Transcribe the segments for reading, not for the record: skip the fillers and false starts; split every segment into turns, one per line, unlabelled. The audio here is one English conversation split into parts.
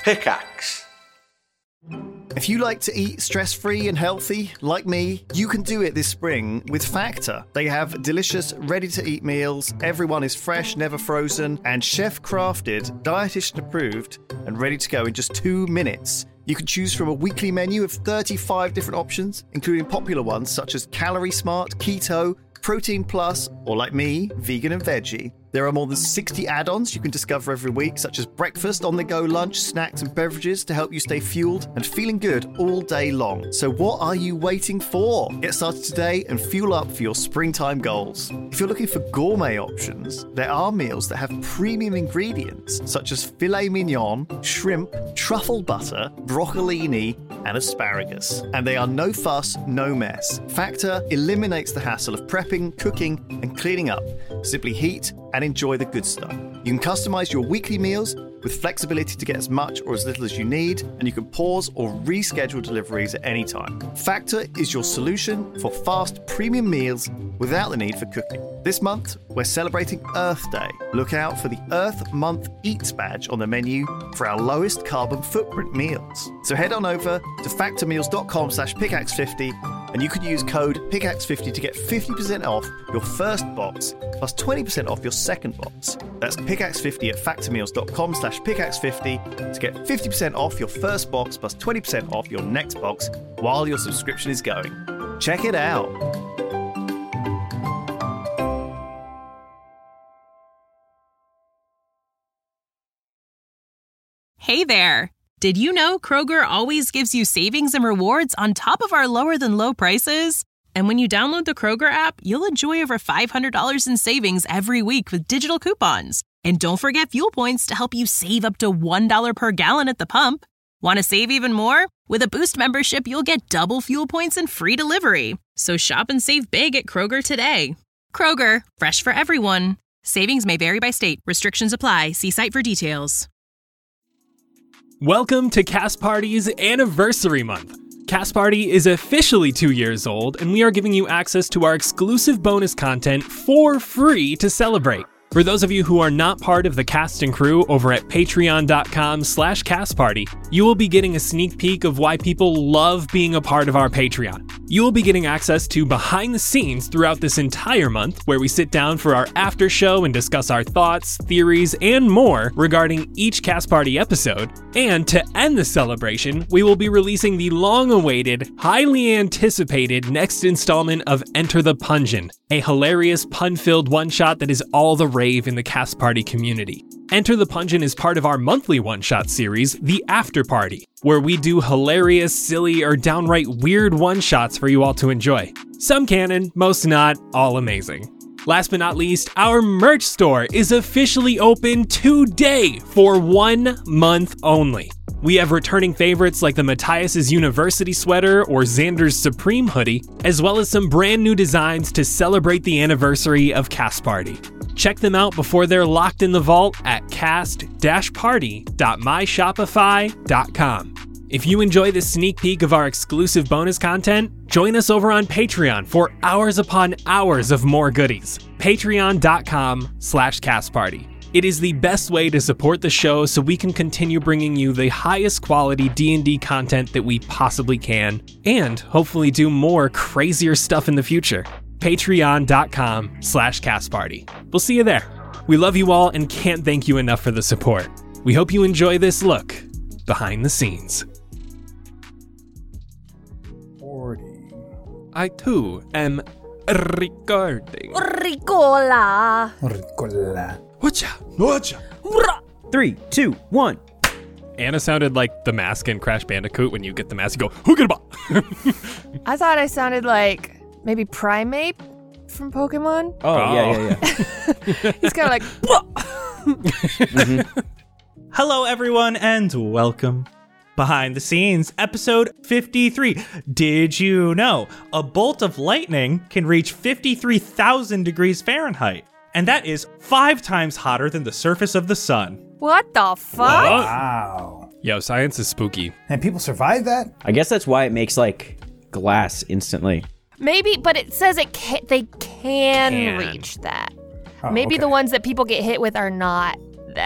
Pickaxe.
If you like to eat stress-free and healthy, like me, you can do it this spring with Factor. They have delicious, ready-to-eat meals, everyone is fresh, never frozen, and chef-crafted, dietitian-approved, and ready to go in just 2 minutes. You can choose from a weekly menu of 35 different options, including popular ones such as Calorie Smart, Keto, Protein Plus, or like me, vegan and veggie. There are more than 60 add-ons you can discover every week, such as breakfast, on-the-go lunch, snacks and beverages to help you stay fueled and feeling good all day long. So what are you waiting for? Get started today and fuel up for your springtime goals. If you're looking for gourmet options, there are meals that have premium ingredients, such as filet mignon, shrimp, truffle butter, broccolini, and asparagus. And they are no fuss, no mess. Factor eliminates the hassle of prepping, cooking, and cleaning up. Simply heat and enjoy the good stuff. You can customize your weekly meals with flexibility to get as much or as little as you need, and you can pause or reschedule deliveries at any time. Factor is your solution for fast premium meals without the need for cooking. This month, we're celebrating Earth Day. Look out for the Earth Month Eats badge on the menu for our lowest carbon footprint meals. So head on over to factormeals.com/pickaxe50 and you can use code PICKAXE50 to get 50% off your first box plus 20% off your second box. That's PICKAXE50 at factormeals.com/pickaxe50 to get 50% off your first box plus 20% off your next box while your subscription is going. Check it out.
Hey there! Did you know Kroger always gives you savings and rewards on top of our lower-than-low prices? And when you download the Kroger app, you'll enjoy over $500 in savings every week with digital coupons. And don't forget fuel points to help you save up to $1 per gallon at the pump. Want to save even more? With a Boost membership, you'll get double fuel points and free delivery. So shop and save big at Kroger today. Kroger, fresh for everyone. Savings may vary by state. Restrictions apply. See site for details.
Welcome to Cast Party's Anniversary Month. Cast Party is officially 2 years old, and we are giving you access to our exclusive bonus content for free to celebrate. For those of you who are not part of the cast and crew over at patreon.com/castparty, you will be getting a sneak peek of why people love being a part of our Patreon. You will be getting access to behind the scenes throughout this entire month, where we sit down for our after show and discuss our thoughts, theories, and more regarding each Cast Party episode. And to end the celebration, we will be releasing the long-awaited, highly anticipated next installment of Enter the Pungeon, a hilarious pun-filled one-shot that is all the rave in the Cast Party community. Enter the Pungeon is part of our monthly one-shot series, The After Party, where we do hilarious, silly, or downright weird one-shots for you all to enjoy. Some canon, most not, all amazing. Last but not least, our merch store is officially open today for 1 month only. We have returning favorites like the Matthias' University sweater or Xander's Supreme hoodie, as well as some brand new designs to celebrate the anniversary of Cast Party. Check them out before they're locked in the vault at cast-party.myshopify.com. If you enjoy this sneak peek of our exclusive bonus content, join us over on Patreon for hours upon hours of more goodies. Patreon.com/castparty. It is the best way to support the show so we can continue bringing you the highest quality D&D content that we possibly can, and hopefully do more crazier stuff in the future. Patreon.com/castparty. We'll see you there. We love you all and can't thank you enough for the support. We hope you enjoy this look behind the scenes.
40.
I too am recording.
Ricola.
Ricola.
Whatcha?
3, 2, 1.
Anna sounded like the mask in Crash Bandicoot. When you get the mask, you go, Hoogaba!
I thought I sounded like maybe Primeape from Pokemon.
Oh. Yeah.
He's kind of like...
Mm-hmm.
Hello, everyone, and welcome. Behind the Scenes, episode 53. Did you know a bolt of lightning can reach 53,000 degrees Fahrenheit? And that is 5 times hotter than the surface of the sun.
What the fuck?
Wow.
Yo, science is spooky.
And people survive that?
I guess that's why it makes, like, glass instantly.
Maybe, but it says they can reach that.
Oh,
Maybe
okay.
the ones that people get hit with are not that.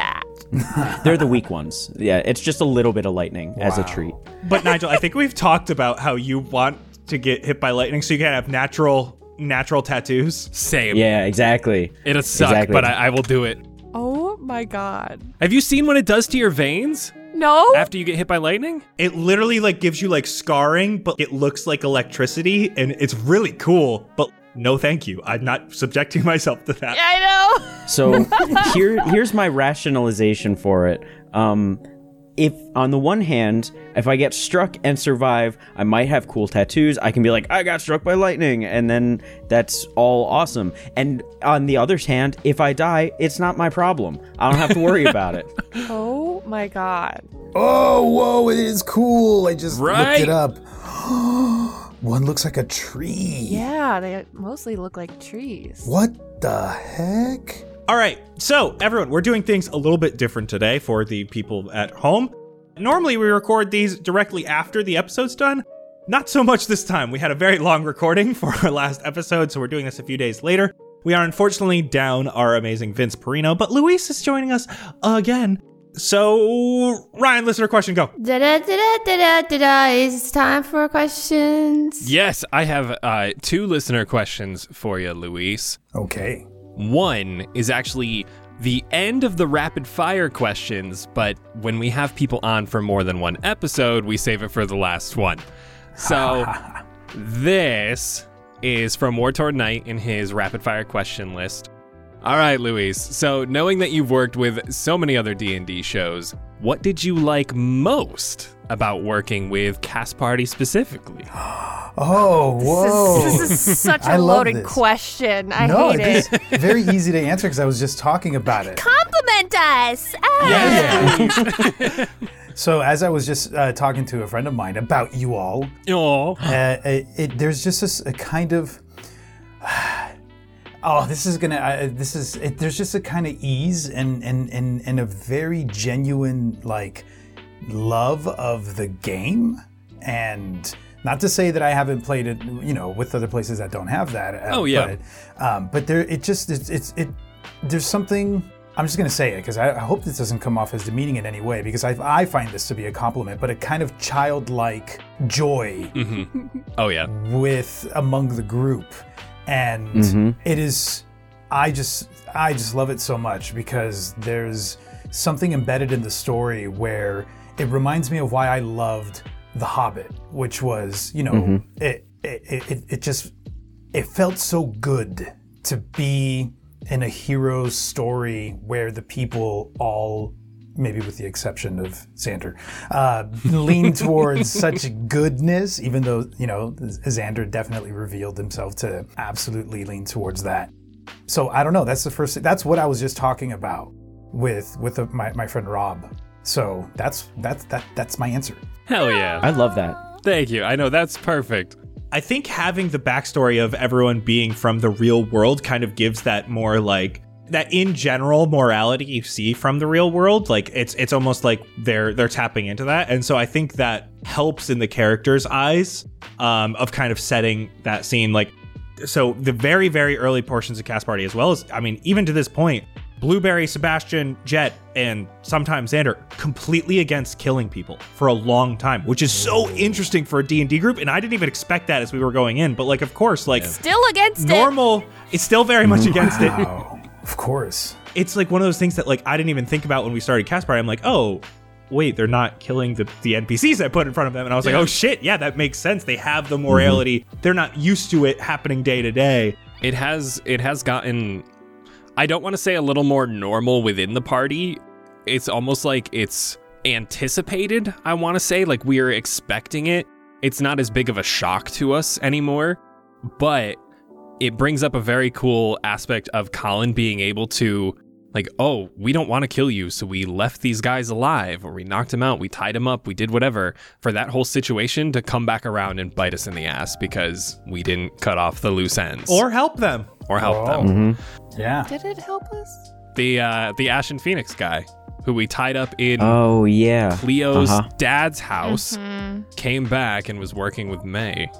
They're the weak ones. Yeah, it's just a little bit of lightning as a treat.
But Nigel, I think we've talked about how you want to get hit by lightning so you can have natural tattoos.
Same.
Yeah, exactly.
It'll suck,
Exactly.
but I will do it.
Oh my god.
Have you seen what it does to your veins
No?
after you get hit by lightning?
It literally like gives you like scarring, but it looks like electricity, and it's really cool. But no, thank you. I'm not subjecting myself to that.
I know.
So here's my rationalization for it. If on the one hand, if I get struck and survive, I might have cool tattoos. I can be like, I got struck by lightning, and then that's all awesome. And on the other hand, if I die, it's not my problem. I don't have to worry about it.
Oh my god.
Oh, whoa, it is cool. I just
Right?
looked it up. One looks like a tree.
Yeah, they mostly look like trees.
What the heck?
All right, so everyone, we're doing things a little bit different today for the people at home. Normally, we record these directly after the episode's done. Not so much this time. We had a very long recording for our last episode, so we're doing this a few days later. We are unfortunately down our amazing Vince Perino, but Luis is joining us again. So, Ryan, listener question, go.
It's time for questions.
Yes, I have 2 listener questions for you, Luis.
Okay.
One is actually the end of the rapid fire questions, but when we have people on for more than one episode, we save it for the last one. So this is from War Toward Night in his rapid fire question list. All right, Luis. So knowing that you've worked with so many other D&D shows, what did you like most about working with Cast Party specifically?
Oh, whoa.
This is such
I
a
love
loaded
this.
question. I
No,
hate
it's
it.
very easy to answer because I was just talking about it.
Compliment us.
So as I was just talking to a friend of mine about you all,
Oh,
there's just a kind of there's just a kind of ease and a very genuine like love of the game. And not to say that I haven't played it, with other places that don't have that.
Oh, yeah.
But there's something. I'm just gonna say it because I hope this doesn't come off as demeaning in any way, because I find this to be a compliment, but a kind of childlike joy
oh yeah.
with among the group, and it is. I just love it so much because there's something embedded in the story where it reminds me of why I loved The Hobbit, which was, it felt so good to be in a hero's story where the people all, maybe with the exception of Xander, lean towards such goodness, even though, Xander definitely revealed himself to absolutely lean towards that. So I don't know, that's what I was just talking about with my friend Rob. So that's my answer.
Hell yeah.
I love that.
Thank you. I know that's perfect.
I think having the backstory of everyone being from the real world kind of gives that more like that in general morality you see from the real world. Like it's almost like they're tapping into that. And so I think that helps in the characters' eyes of kind of setting that scene. Like, so the very, very early portions of Cast Party, as well as, even to this point, Blueberry, Sebastian, Jet, and sometimes Xander completely against killing people for a long time, which is so interesting for a D&D group. And I didn't even expect that as we were going in. But like, of course, like
Still against
normal, it's still very much against it.
Wow, of course.
It's like one of those things that like I didn't even think about when we started Cast Party. I'm like, oh, wait, they're not killing the NPCs I put in front of them. And I was like, oh shit, yeah, that makes sense. They have the morality. They're not used to it happening day to day.
It has gotten, I don't want to say a little more normal within the party. It's almost like it's anticipated, I want to say. Like we are expecting it. It's not as big of a shock to us anymore. But it brings up a very cool aspect of Colin being able to, like, oh, we don't want to kill you, so we left these guys alive, or we knocked them out, we tied them up, we did whatever, for that whole situation to come back around and bite us in the ass because we didn't cut off the loose ends.
Or help them.
Or help them.
Yeah.
Did it help us?
The Ashen Phoenix guy, who we tied up in
Oh, yeah.
Cleo's dad's house, came back and was working with May.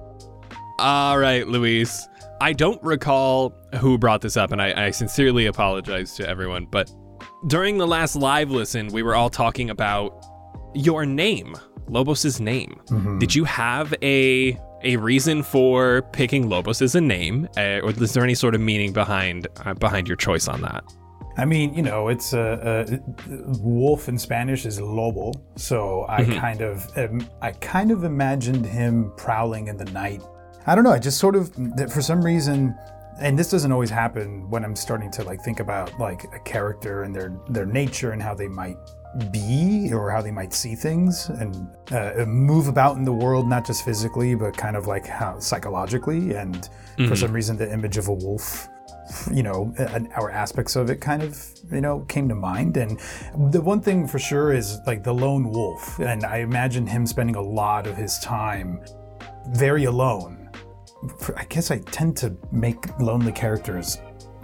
All right, Luis. I don't recall who brought this up, and I sincerely apologize to everyone, but During the last live listen, we were all talking about your name, Lobos' name. Did you have a reason for picking Lobos as a name, or is there any sort of meaning behind your choice on that?
I mean, it's wolf in Spanish is lobo, so I kind of imagined him prowling in the night. I don't know. I just sort of, for some reason, and this doesn't always happen when I'm starting to think about a character and their nature and how they might be or how they might see things and move about in the world, not just physically, but kind of how psychologically. And for some reason, the image of a wolf, our aspects of it kind of, came to mind. And the one thing for sure is the lone wolf. And I imagine him spending a lot of his time very alone. I guess I tend to make lonely characters.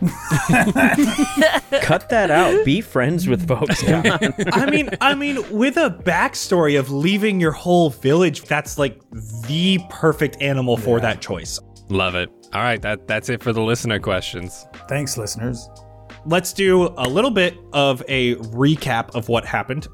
Cut that out. Be friends with folks. Come on.
I mean, with a backstory of leaving your whole village, that's the perfect animal for that choice.
Love it. All right, that's it for the listener questions.
Thanks, listeners.
Let's do a little bit of a recap of what happened.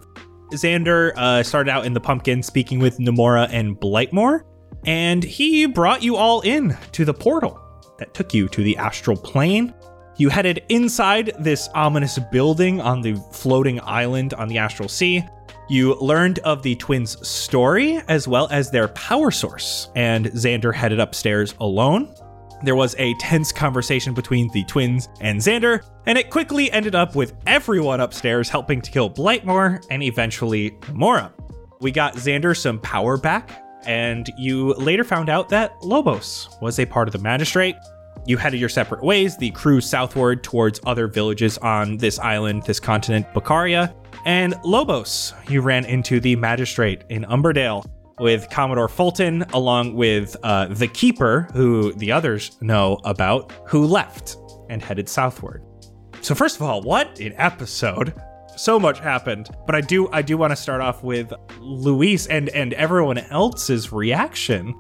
Xander started out in the pumpkin speaking with Namora and Blightmore, and he brought you all in to the portal that took you to the astral plane. You headed inside this ominous building on the floating island on the astral sea. You learned of the twins' story as well as their power source, and Xander headed upstairs alone. There was a tense conversation between the twins and Xander, and it quickly ended up with everyone upstairs helping to kill Blightmore and eventually Namora. We got Xander some power back, and you later found out that Lobos was a part of the Magistrate. You headed your separate ways, the crew southward towards other villages on this island, this continent, Bakaria. And Lobos, you ran into the Magistrate in Umberdale with Commodore Fulton, along with the Keeper, who the others know about, who left and headed southward. So first of all, what an episode. So much happened, but I do want to start off with Luis and everyone else's reaction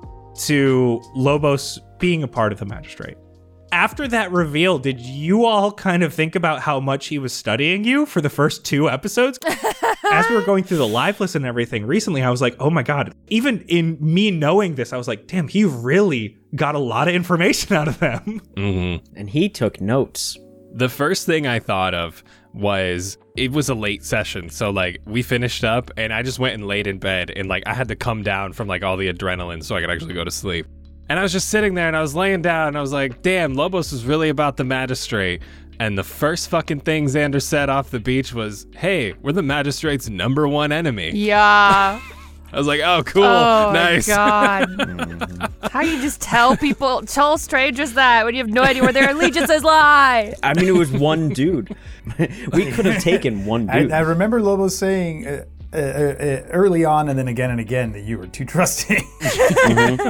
to Lobos being a part of the Magistrate. After that reveal, did you all kind of think about how much he was studying you for the first 2 episodes? As we were going through the live listen and everything recently, I was like, oh my God, even in me knowing this, I was like, damn, he really got a lot of information out of them.
Mm-hmm. And he took notes.
The first thing I thought of was, it was a late session. So we finished up and I just went and laid in bed and I had to come down from all the adrenaline so I could actually go to sleep. And I was just sitting there and I was laying down and I was like, damn, Lobos was really about the Magistrate. And the first fucking thing Xander said off the beach was, hey, we're the Magistrate's #1 enemy.
Yeah.
I was like, oh, cool.
Oh,
nice.
My God. How do you just tell strangers that when you have no idea where their allegiances lie?
I mean, it was one dude. We could have taken one dude.
I remember Lobos saying early on and then again that you were too trusting.
Mm-hmm.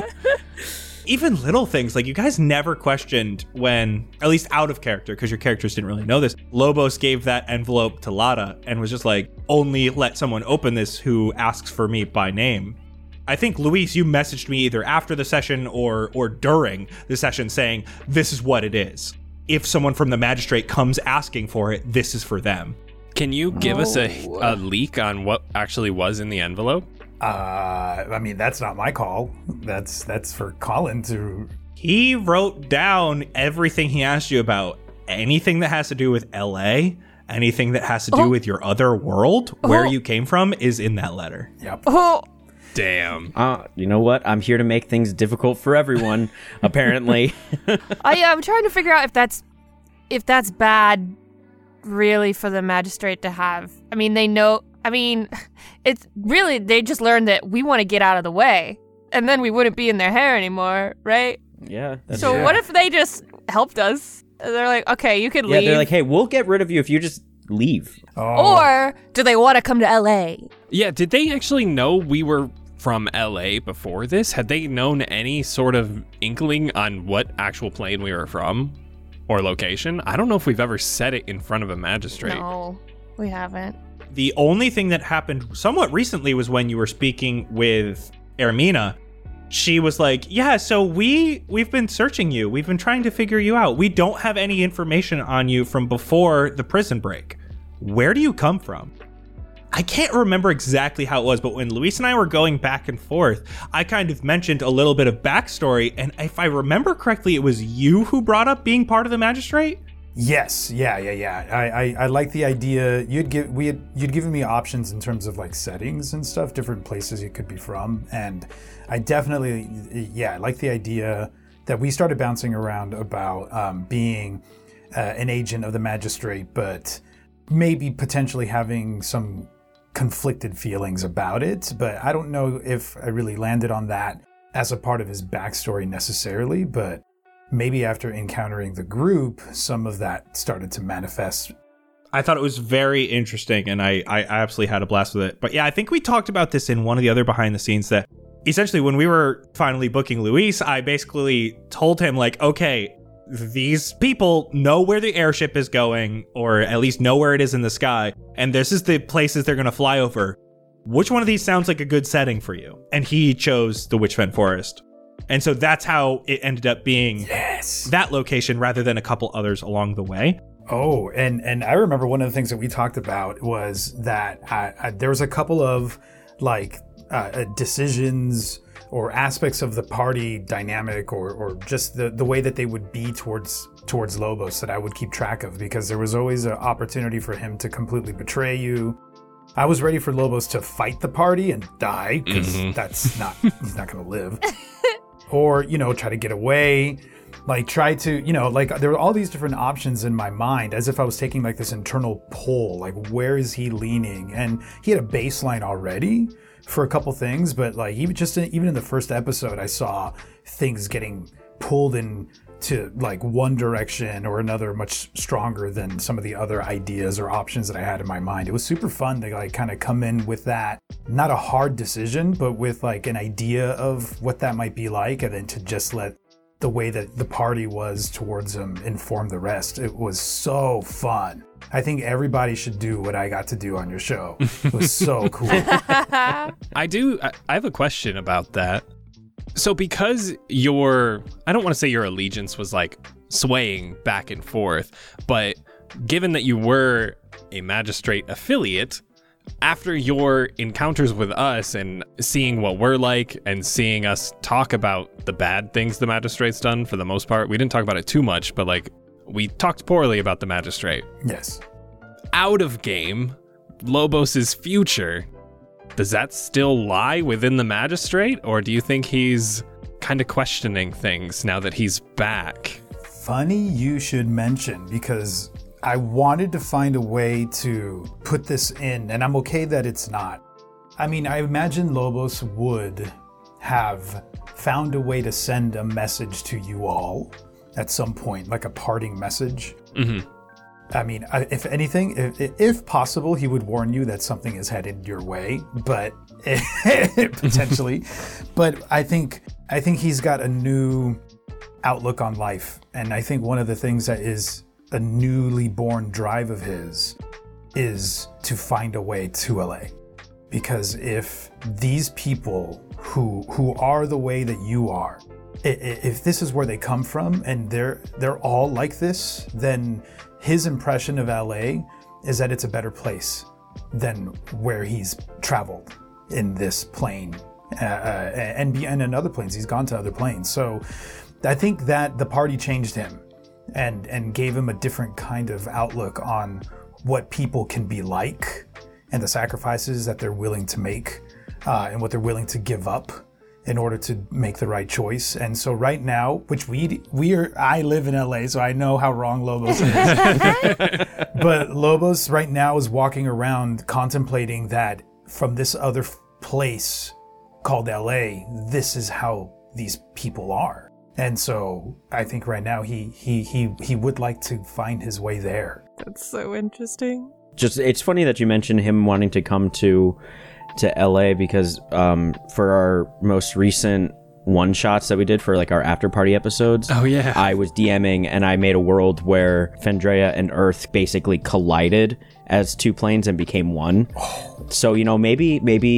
Even little things, you guys never questioned when, at least out of character, because your characters didn't really know this, Lobos gave that envelope to Lada and was just only let someone open this who asks for me by name. I think, Luis, you messaged me either after the session or during the session saying, this is what it is. If someone from the Magistrate comes asking for it, this is for them.
Can you give us a leak on what actually was in the envelope?
I mean, that's not my call. That's for Colin to...
He wrote down everything he asked you about. Anything that has to do with LA, anything that has to do with your other world, where you came from, is in that letter.
Yep.
Damn.
You know what? I'm here to make things difficult for everyone, apparently.
I'm trying to figure out if that's bad, really, for the Magistrate to have. I mean, they know... I mean, it's really, they just learned that we want to get out of the way, and then we wouldn't be in their hair anymore, right?
Yeah.
So what if they just helped us? They're like, okay, you can leave.
Yeah, they're like, hey, we'll get rid of you if you just leave.
Oh. Or do they want to come to LA?
Yeah, did they actually know we were from LA before this? Had they known any sort of inkling on what actual plane we were from or location? I don't know if we've ever said it in front of a Magistrate.
No, we haven't.
The only thing that happened somewhat recently was when you were speaking with Ermina. She was like, yeah, so we've been searching you. We've been trying to figure you out. We don't have any information on you from before the prison break. where do you come from? I can't remember exactly how it was, but when Luis and I were going back and forth, I kind of mentioned a little bit of backstory, and if I remember correctly, it was you who brought up being part of the Magistrate?
Yes, yeah. I like the idea. You'd given me options in terms of like settings and stuff, different places you could be from, and I definitely, I like the idea that we started bouncing around about being an agent of the Magistrate, but maybe potentially having some conflicted feelings about it. But I don't know if I really landed on that as a part of his backstory necessarily, but maybe after encountering the group, some of that started to manifest.
I thought it was very interesting, and I absolutely had a blast with it. But yeah, I think we talked about this in one of the other behind the scenes, that essentially when we were finally booking Luis, I basically told him, like, okay, these people know where the airship is going, or at least know where it is in the sky, and this is the places they're going to fly over. Which one of these sounds like a good setting for you? And he chose the Witchfen Forest. And so that's how it ended up being that location rather than a couple others along the way.
Oh, and I remember one of the things that we talked about was that there was a couple of like decisions or aspects of the party dynamic or just the way that they would be towards Lobos that I would keep track of, because there was always an opportunity for him to completely betray you. I was ready for Lobos to fight the party and die, because he's not going to live. Or, try to get away, like try to, there were all these different options in my mind, as if I was taking like this internal poll, like where is he leaning? And he had a baseline already for a couple things, but like even in the first episode, I saw things getting pulled into like one direction or another much stronger than some of the other ideas or options that I had in my mind. It was super fun to like kind of come in with that, not a hard decision, but with like an idea of what that might be like, and then to just let the way that the party was towards him inform the rest. It was so fun. I think everybody should do what I got to do on your show. It was so cool.
I have a question about that. So because I don't want to say your allegiance was like swaying back and forth, but given that you were a Magistrate affiliate, after your encounters with us and seeing what we're like and seeing us talk about the bad things the Magistrate's done, for the most part, we didn't talk about it too much, but like we talked poorly about the Magistrate.
Yes.
Out of game, Lobos's future, does that still lie within the Magistrate, or do you think he's kind of questioning things now that he's back?
Funny you should mention, because I wanted to find a way to put this in, and I'm okay that it's not. I mean, I imagine Lobos would have found a way to send a message to you all at some point, like a parting message. Mm-hmm. I mean, if anything, if possible, he would warn you that something is headed your way, but potentially. But I think he's got a new outlook on life, and I think one of the things that is a newly born drive of his is to find a way to LA. Because if these people who are the way that you are, if this is where they come from and they're all like this, then his impression of LA is that it's a better place than where he's traveled in this plane and in other planes. He's gone to other planes. So I think that the party changed him and gave him a different kind of outlook on what people can be like and the sacrifices that they're willing to make and what they're willing to give up in order to make the right choice. And so right now, which I live in LA, so I know how wrong Lobos is. But Lobos right now is walking around contemplating that from this other place called LA, this is how these people are. And so I think right now he would like to find his way there.
That's so interesting.
It's funny that you mentioned him wanting to come to LA, because for our most recent one-shots that we did for like our after party episodes, I was DMing and I made a world where Fandrea and Earth basically collided as two planes and became one. So maybe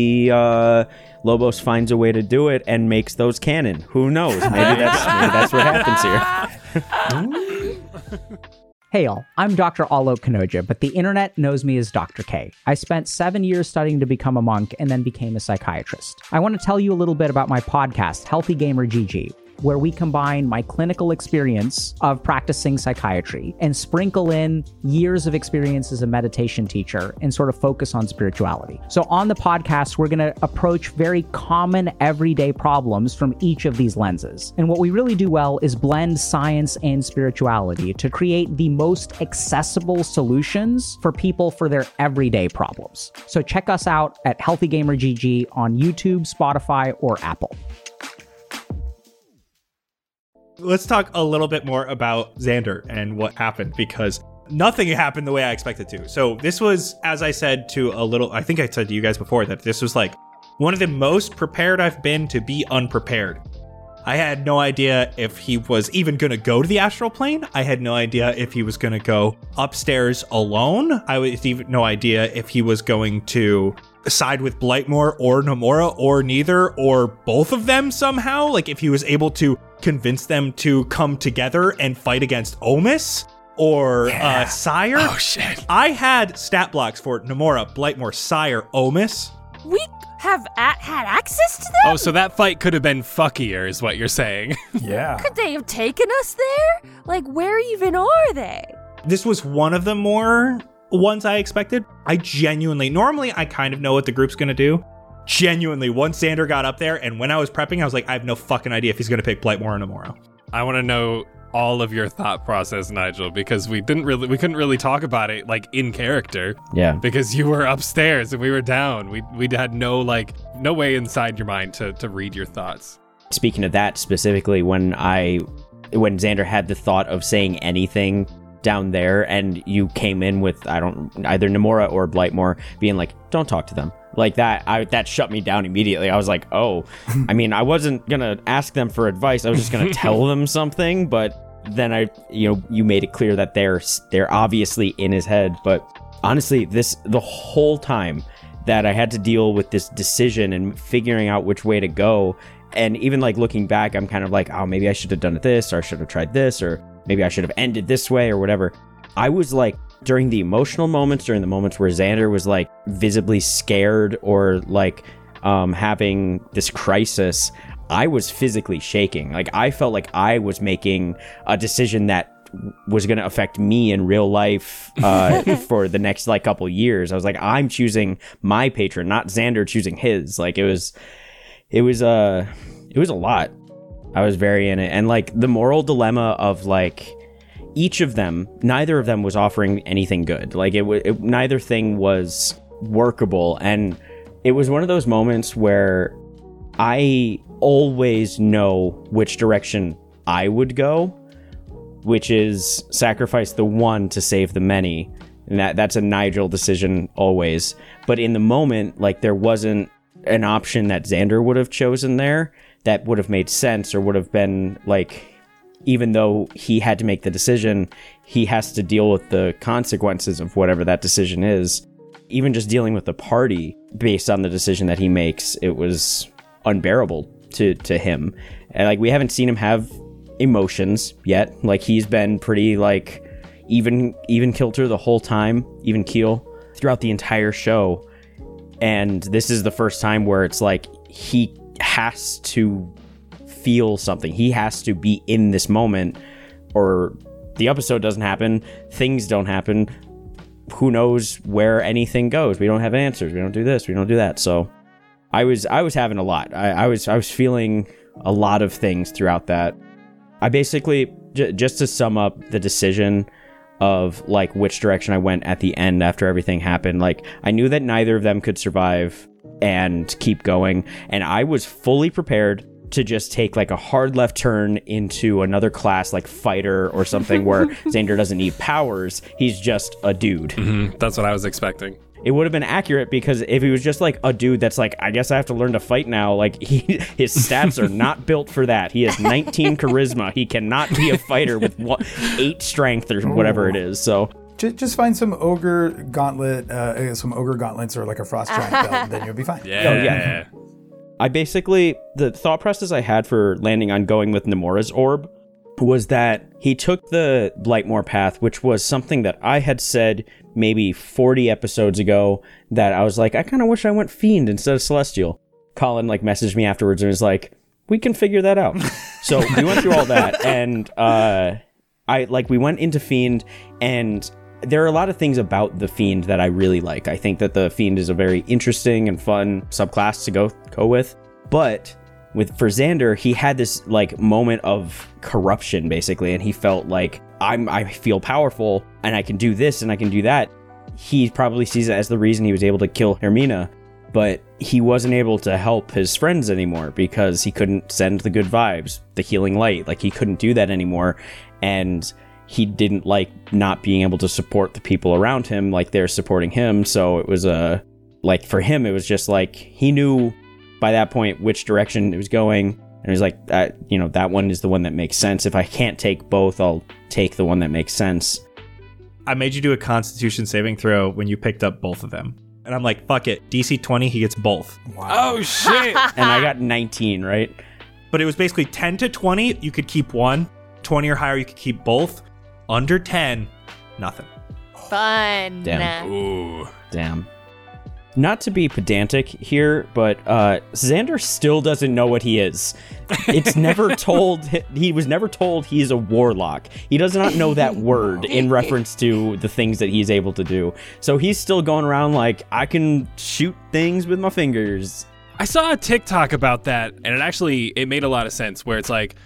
Lobos finds a way to do it and makes those canon. Who knows? Maybe that's what happens here.
Hail, I'm Dr. Alok Kanoja, but the internet knows me as Dr. K. I spent 7 years studying to become a monk and then became a psychiatrist. I want to tell you a little bit about my podcast, Healthy Gamer GG, where we combine my clinical experience of practicing psychiatry and sprinkle in years of experience as a meditation teacher and sort of focus on spirituality. So on the podcast, we're going to approach very common everyday problems from each of these lenses. And what we really do well is blend science and spirituality to create the most accessible solutions for people for their everyday problems. So check us out at Healthy Gamer GG on YouTube, Spotify, or Apple.
Let's talk a little bit more about Xander and what happened, because nothing happened the way I expected to. So this was, as I said I think I said to you guys before, that this was like one of the most prepared I've been to be unprepared. I had no idea if he was even going to go to the astral plane. I had no idea if he was going to go upstairs alone. I had even no idea if he was going to side with Blightmore or Nomura or neither or both of them somehow. Like if he was able to convince them to come together and fight against Omis or Sire.
Oh shit.
I had stat blocks for Nomura, Blightmore, Sire, Omis.
We have had access to them?
Oh, so that fight could have been fuckier is what you're saying.
Yeah.
Could they have taken us there? Like, where even are they?
This was one of the more ones I expected. Normally I kind of know what the group's going to do. Genuinely, once Xander got up there and when I was prepping, I was like, I have no fucking idea if he's going to pick Blightmore or Nomura.
I want to know all of your thought process, Nigel, because we couldn't really talk about it like in character.
Yeah.
Because you were upstairs and we were down. We had no way inside your mind to read your thoughts.
Speaking of that specifically, when Xander had the thought of saying anything down there and you came in with either Nomura or Blightmore being like, don't talk to them. Like that shut me down immediately. I was like, oh, I mean, I wasn't going to ask them for advice. I was just going to tell them something. But then you made it clear that they're obviously in his head. But honestly, the whole time that I had to deal with this decision and figuring out which way to go. And even like looking back, I'm kind of like, oh, maybe I should have done this, or I should have tried this, or maybe I should have ended this way or whatever. I was like, during the emotional moments, during the moments where Xander was like visibly scared or like having this crisis, I was physically shaking. Like I felt like I was making a decision that was going to affect me in real life for the next like couple years. I was like, I'm choosing my patron, not Xander choosing his. Like it was a lot. I was very in it. And like the moral dilemma of like each of them, neither of them was offering anything good. Like neither thing was workable. And it was one of those moments where I always know which direction I would go, which is sacrifice the one to save the many. And that's a Nigel decision always. But in the moment, like there wasn't an option that Xander would have chosen there that would have made sense or would have been like, even though he had to make the decision, he has to deal with the consequences of whatever that decision is. Even just dealing with the party based on the decision that he makes, it was unbearable to him. And like we haven't seen him have emotions yet. Like he's been pretty like even kilter the whole time, even keel throughout the entire show. And this is the first time where it's like he has to feel something. He has to be in this moment or the episode doesn't happen. Things don't happen. Who knows where anything goes? We don't have answers. We don't do this. We don't do that. So I was having a lot. I was feeling a lot of things throughout that. I basically, just to sum up the decision of like which direction I went at the end after everything happened, like I knew that neither of them could survive and keep going. And I was fully prepared to just take like a hard left turn into another class like fighter or something where Xander doesn't need powers. He's just a dude.
Mm-hmm. That's what I was expecting.
It would have been accurate because if he was just like a dude that's like, I guess I have to learn to fight now, like his stats are not built for that. He has 19 charisma. He cannot be a fighter with 8 strength or whatever it is. So
just find some ogre gauntlets or like a frost giant belt, and then you'll be fine.
Yeah.
I basically, the thought process I had for landing on going with Nomura's orb was that he took the Blightmoor path, which was something that I had said maybe 40 episodes ago, that I was like, I kind of wish I went Fiend instead of Celestial. Colin like messaged me afterwards and was like, we can figure that out. So we went through all that, and we went into Fiend, and there are a lot of things about the Fiend that I really like. I think that the Fiend is a very interesting and fun subclass to go with, but for Xander, he had this like moment of corruption basically, and he felt like I feel powerful and I can do this and I can do that. He probably sees it as the reason he was able to kill Hermina, but he wasn't able to help his friends anymore because he couldn't send the good vibes, the healing light. Like he couldn't do that anymore, and he didn't like not being able to support the people around him like they're supporting him. So it was for him, it was just like he knew by that point which direction it was going, and he was like, that one is the one that makes sense. If I can't take both, I'll take the one that makes sense.
I made you do a Constitution saving throw when you picked up both of them, and I'm like, fuck it, DC 20, he gets both.
Wow. Oh shit.
And I got 19, right?
But it was basically 10 to 20, you could keep one. 20 or higher, you could keep both. Under 10, nothing.
Fun.
Damn.
Ooh.
Damn. Not to be pedantic here, but Xander still doesn't know what he is. It's never told. He was never told he's a warlock. He does not know that word in reference to the things that he's able to do. So he's still going around like, I can shoot things with my fingers.
I saw a TikTok about that, and it made a lot of sense, where it's like,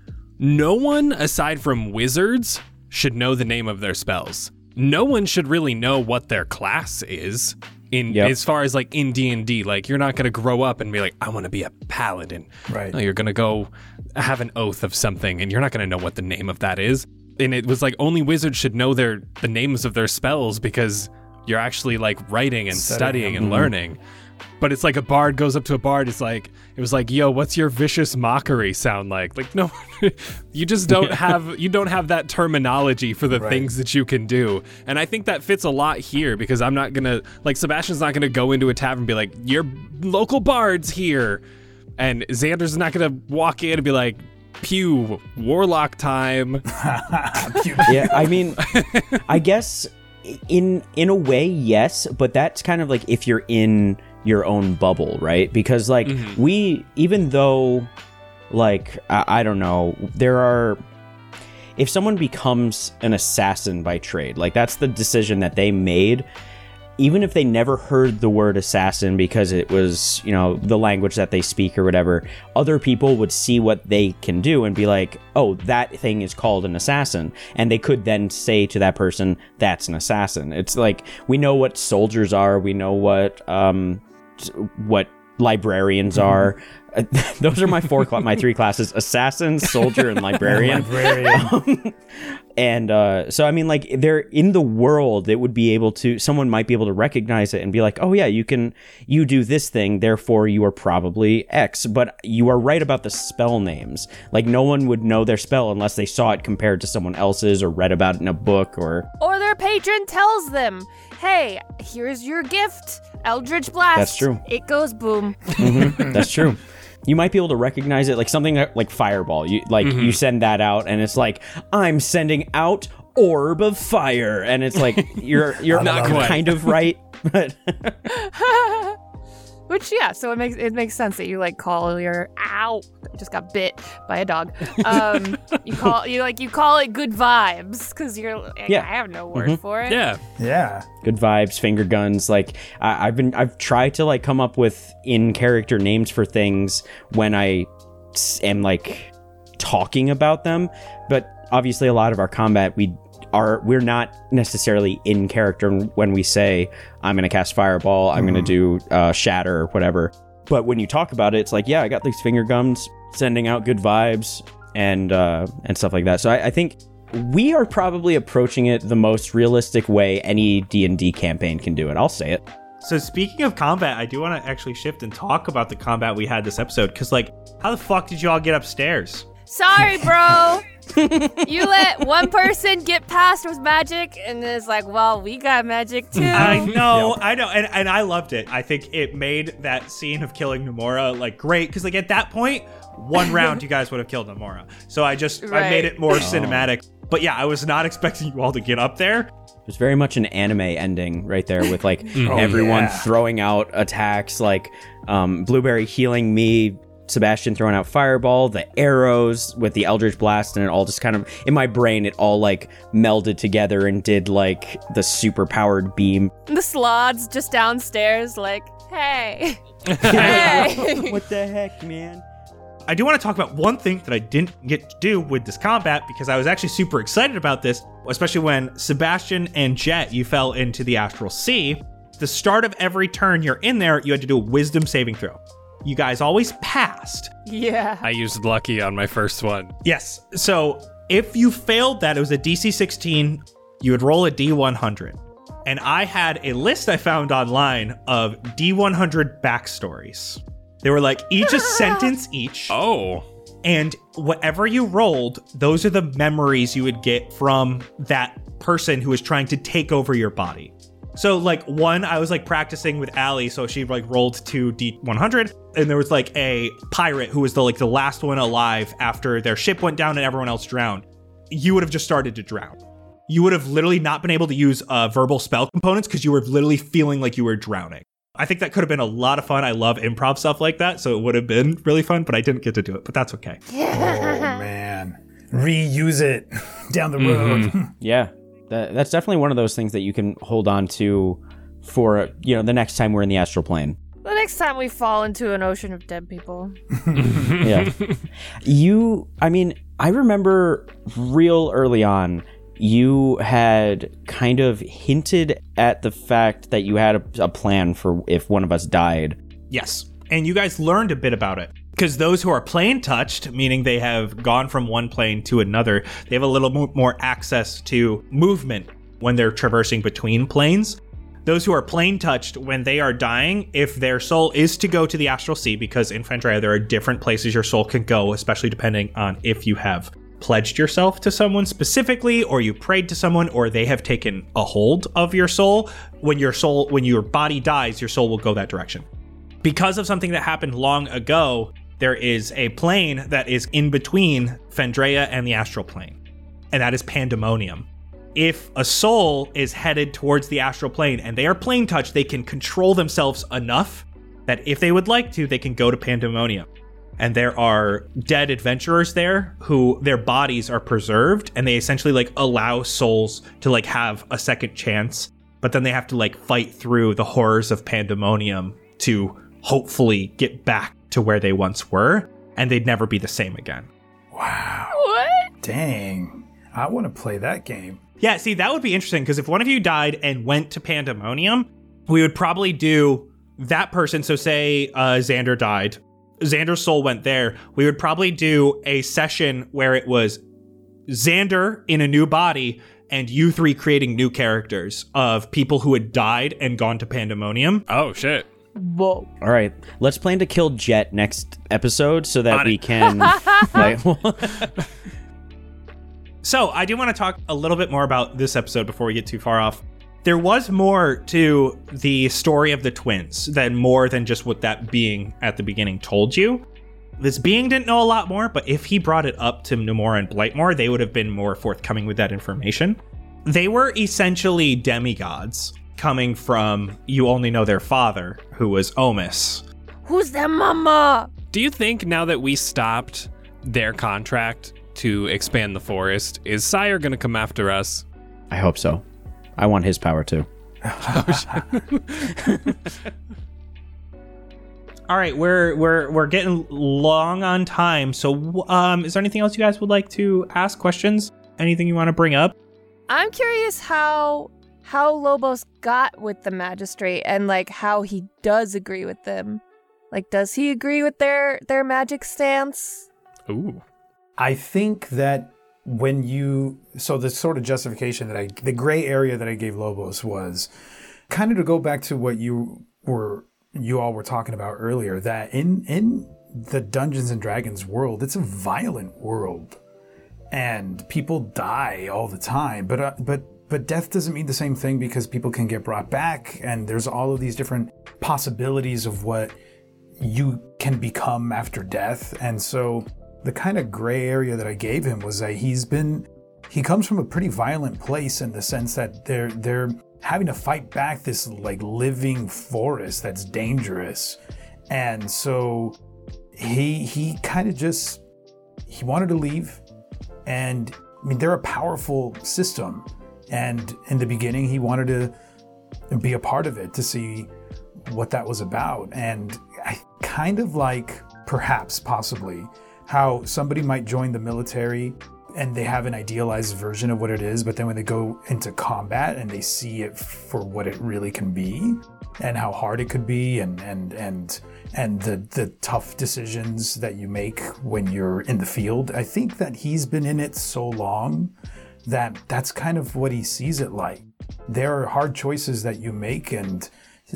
no one aside from wizards should know the name of their spells. No one should really know what their class is as far as like in D&D. Like, you're not going to grow up and be like, I want to be a paladin.
Right.
No, you're going to go have an oath of something, and you're not going to know what the name of that is. And it was like, only wizards should know the names of their spells, because you're actually like writing and studying and learning. But it's like a bard goes up to a bard. It was like, yo, what's your vicious mockery sound like? Like, no, you just don't have that terminology for the things that you can do. And I think that fits a lot here, because I'm not going to, like, Sebastian's not going to go into a tavern and be like, your local bard's here. And Xander's not going to walk in and be like, pew, warlock time.
Yeah, I mean, I guess in a way, yes, but that's kind of like if you're in your own bubble, right? Because like even though like I don't know, if someone becomes an assassin by trade, like that's the decision that they made, even if they never heard the word assassin because it was, the language that they speak or whatever, other people would see what they can do and be like, oh, that thing is called an assassin. And they could then say to that person, that's an assassin. It's like, we know what soldiers are. We know what librarians are. Those are my my three classes: assassin, soldier, and librarian. And so I mean, like, they're in the world, it would be able to, someone might be able to recognize it and be like, oh yeah, you do this thing, therefore you are probably X. But you are right about the spell names. Like, no one would know their spell unless they saw it compared to someone else's or read about it in a book or
their patron tells them, hey, here's your gift, Eldritch Blast.
That's true.
It goes boom.
That's true. You might be able to recognize it, like something like Fireball. You send that out, and it's like, I'm sending out Orb of Fire, and it's like you're
Not quite.
kind of right, but
Which, yeah, so it makes sense that you like call your I just got bit by a dog. You call it good vibes because you're like, I have no word for it.
Yeah.
Good vibes, finger guns. Like I've tried to like come up with in character names for things when I am like talking about them, but obviously a lot of our combat we're not necessarily in character when we say I'm going to cast Fireball, I'm going to do Shatter or whatever. But when you talk about it, it's like, yeah, I got these finger guns, sending out good vibes and stuff like that. So I think we are probably approaching it the most realistic way any D&D campaign can do it. I'll say it.
So speaking of combat, I do want to actually shift and talk about the combat we had this episode, because like, how the fuck did you all get upstairs?
Sorry, bro. You let one person get past with magic, and it's like, well, we got magic too.
I know. And I loved it. I think it made that scene of killing Nomura, like, great. Because, like, at that point, one round, you guys would have killed Nomura. So I made it more cinematic. But yeah, I was not expecting you all to get up there.
It was very much an anime ending right there with, like, everyone throwing out attacks, like Blueberry healing me, Sebastian throwing out Fireball, the arrows with the Eldritch Blast, and it all just kind of, in my brain, it all, like, melded together and did, like, the super-powered beam.
The Slods just downstairs, like, hey. Hey.
What the heck, man?
I do want to talk about one thing that I didn't get to do with this combat, because I was actually super excited about this, especially when Sebastian and Jet, you fell into the Astral Sea. The start of every turn you're in there, you had to do a wisdom saving throw. You guys always passed.
Yeah.
I used lucky on my first one.
Yes. So if you failed that, it was a DC 16, you would roll a D100. And I had a list I found online of D100 backstories. They were like each a sentence each.
Oh.
And whatever you rolled, those are the memories you would get from that person who is trying to take over your body. So, like, one, I was, like, practicing with Allie, so she, like, rolled 2 D100, and there was, like, a pirate who was the last one alive after their ship went down and everyone else drowned. You would have just started to drown. You would have literally not been able to use verbal spell components because you were literally feeling like you were drowning. I think that could have been a lot of fun. I love improv stuff like that, so it would have been really fun, but I didn't get to do it, but that's okay.
Oh, man. Reuse it down the road.
Yeah. That's definitely one of those things that you can hold on to for, you know, the next time we're in the astral plane.
The next time we fall into an ocean of dead people.
Yeah. I remember real early on, you had kind of hinted at the fact that you had a plan for if one of us died.
Yes. And you guys learned a bit about it. Because those who are plane touched, meaning they have gone from one plane to another, they have a little more access to movement when they're traversing between planes. Those who are plane touched, when they are dying, if their soul is to go to the Astral Sea, because in Phandraea there are different places your soul can go, especially depending on if you have pledged yourself to someone specifically, or you prayed to someone, or they have taken a hold of your soul. When your body dies, your soul will go that direction. Because of something that happened long ago, there is a plane that is in between Phandraea and the astral plane, and that is Pandemonium. If a soul is headed towards the astral plane and they are plane touched, they can control themselves enough that if they would like to, they can go to Pandemonium. And there are dead adventurers there who their bodies are preserved, and they essentially allow souls to have a second chance, but then they have to fight through the horrors of Pandemonium to hopefully get back to where they once were, and they'd never be the same again.
Wow.
What?
Dang. I want to play that game.
Yeah, see, that would be interesting, because if one of you died and went to Pandemonium, we would probably do that person. So say Xander died. Xander's soul went there. We would probably do a session where it was Xander in a new body and you three creating new characters of people who had died and gone to Pandemonium.
Oh, shit.
Whoa.
All right, let's plan to kill Jet next episode so that we can...
So I do want to talk a little bit more about this episode before we get too far off. There was more to the story of the twins than more than just what that being at the beginning told you. This being didn't know a lot more, but if he brought it up to Nomura and Blightmore, they would have been more forthcoming with that information. They were essentially demigods coming from, you only know their father, who was Omis.
Who's their mama?
Do you think now that we stopped their contract to expand the forest, is Sire gonna come after us?
I hope so. I want his power too.
All right, we're getting long on time. So, is there anything else you guys would like to ask? Questions? Anything you want to bring up?
I'm curious how Lobos got with the magistrate and how he does agree with them. Does he agree with their magic stance?
Ooh.
I think that so the sort of justification the gray area that I gave Lobos was kind of to go back to what you all were talking about earlier, that in the Dungeons and Dragons world, it's a violent world, and people die all the time. But death doesn't mean the same thing, because people can get brought back, and there's all of these different possibilities of what you can become after death. And so the kind of gray area that I gave him was that he comes from a pretty violent place, in the sense that they're having to fight back this like living forest that's dangerous. And so he kind of just, he wanted to leave. And I mean, they're a powerful system. And in the beginning, he wanted to be a part of it, to see what that was about. And I kind of like, perhaps, possibly, how somebody might join the military and they have an idealized version of what it is, but then when they go into combat and they see it for what it really can be, and how hard it could be, and the tough decisions that you make when you're in the field. I think that he's been in it so long that that's kind of what he sees it like. There are hard choices that you make, and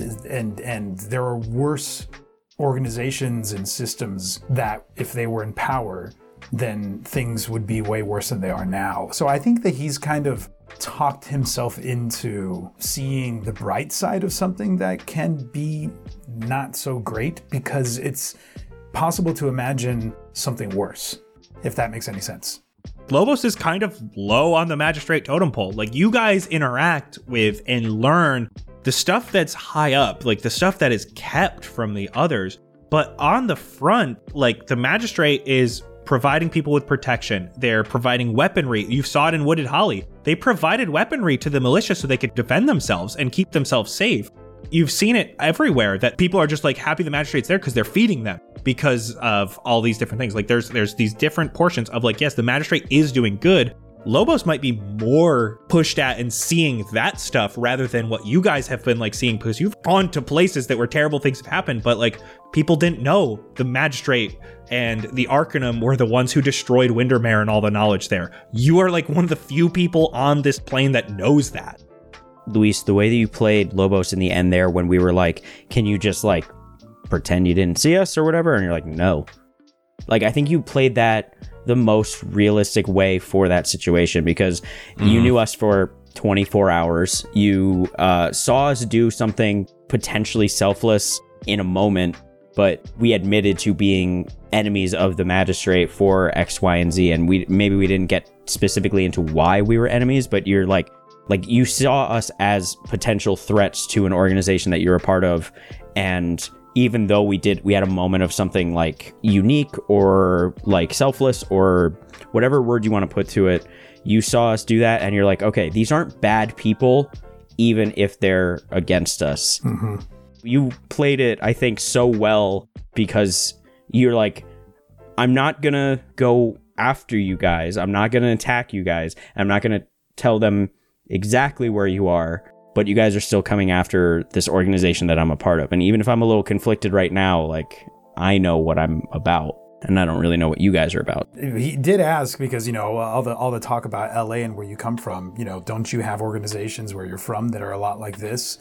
there are worse organizations and systems that, if they were in power, then things would be way worse than they are now. So I think that he's kind of talked himself into seeing the bright side of something that can be not so great, because it's possible to imagine something worse, if that makes any sense.
Lobos is kind of low on the magistrate totem pole. Like, you guys interact with and learn the stuff that's high up, like the stuff that is kept from the others. But on the front, like, the magistrate is providing people with protection. They're providing weaponry. You saw it in Wooded Holly. They provided weaponry to the militia so they could defend themselves and keep themselves safe. You've seen it everywhere, that people are just like happy the magistrate's there because they're feeding them, because of all these different things. Like, there's these different portions of like, yes, the magistrate is doing good. Lobos might be more pushed at and seeing that stuff rather than what you guys have been like seeing, because you've gone to places that where terrible things have happened, but like, people didn't know the magistrate and the Arcanum were the ones who destroyed Windermere and all the knowledge there. You are like one of the few people on this plane that knows that.
Luis, the way that you played Lobos in the end there, when we were like, can you just like pretend you didn't see us or whatever? And you're like, no. Like, I think you played that the most realistic way for that situation, because you knew us for 24 hours. You saw us do something potentially selfless in a moment, but we admitted to being enemies of the magistrate for X, Y, and Z. And we didn't get specifically into why we were enemies, but you're like you saw us as potential threats to an organization that you're a part of. And even though we had a moment of something like unique or like selfless or whatever word you want to put to it, you saw us do that and you're like, okay, these aren't bad people, even if they're against us. Mm-hmm. You played it, I think, so well, because you're like, I'm not going to go after you guys. I'm not going to attack you guys. I'm not going to tell them exactly where you are, but you guys are still coming after this organization that I'm a part of. And even if I'm a little conflicted right now, like, I know what I'm about, and I don't really know what you guys are about.
He did ask, because, you know, all the talk about LA and where you come from, you know, don't you have organizations where you're from that are a lot like this,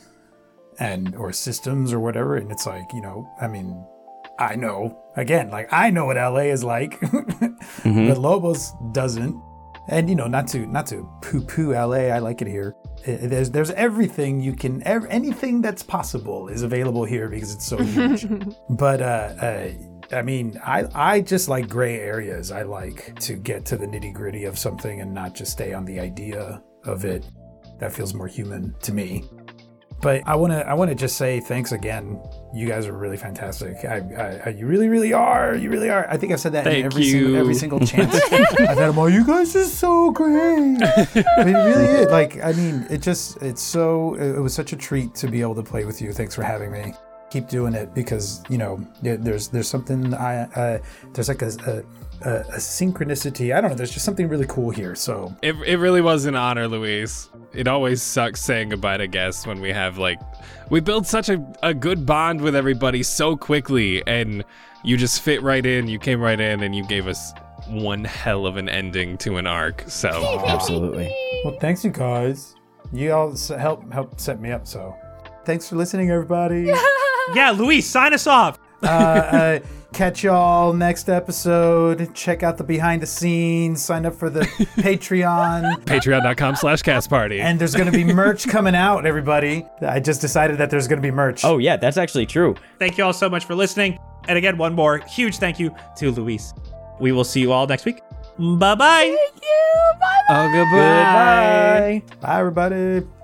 or systems or whatever? And it's like, you know, I mean, I know, again, like, I know what LA is like, but Lobos doesn't. And, you know, not to poo-poo LA, I like it here. There's everything you can, anything that's possible is available here, because it's so huge. But, I mean, I just like gray areas. I like to get to the nitty-gritty of something and not just stay on the idea of it. That feels more human to me. But I want to just say thanks again. You guys are really fantastic. You really, really are. You really are. I think I've said that in every single chance. I've had them all. You guys are so great. I mean, it really is. Like, I mean, it was such a treat to be able to play with you. Thanks for having me. Keep doing it, because, you know, there's something there's like a synchronicity. I don't know. There's just something really cool here. So
it really was an honor, Luis. It always sucks saying goodbye to guests when we have we build such a good bond with everybody so quickly, and you just fit right in. You came right in and you gave us one hell of an ending to an arc. So
absolutely.
Well, thanks, you guys. You all help set me up. So thanks for listening, everybody.
Yeah, Luis, sign us off.
Catch y'all next episode. Check out the behind the scenes. Sign up for the Patreon.
Patreon.com/castparty.
And there's going to be merch coming out, everybody. I just decided that there's going to be merch.
Oh, yeah, that's actually true.
Thank you all so much for listening. And again, one more huge thank you to Luis. We will see you all next week. Bye-bye.
Thank you. Bye-bye.
Oh, goodbye.
Goodbye.
Bye, everybody.